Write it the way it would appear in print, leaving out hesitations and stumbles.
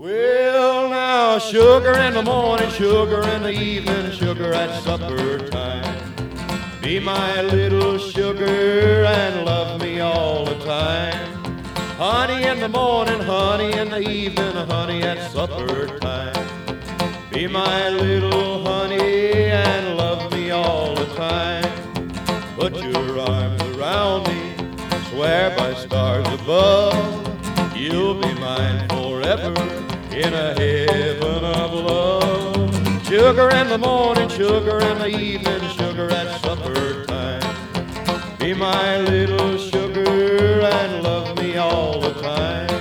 Well, now, sugar in the morning, sugar in the evening, sugar at supper time. Be my little sugar and love me all the time. Honey in the morning, honey in the evening, honey at supper time. Be my little honey and love me all the time. Put your arms around me, swear by stars above, you'll be mine forever in a heaven of love. Sugar in the morning, sugar in the evening, sugar at supper time. Be my little sugar and love me all the time.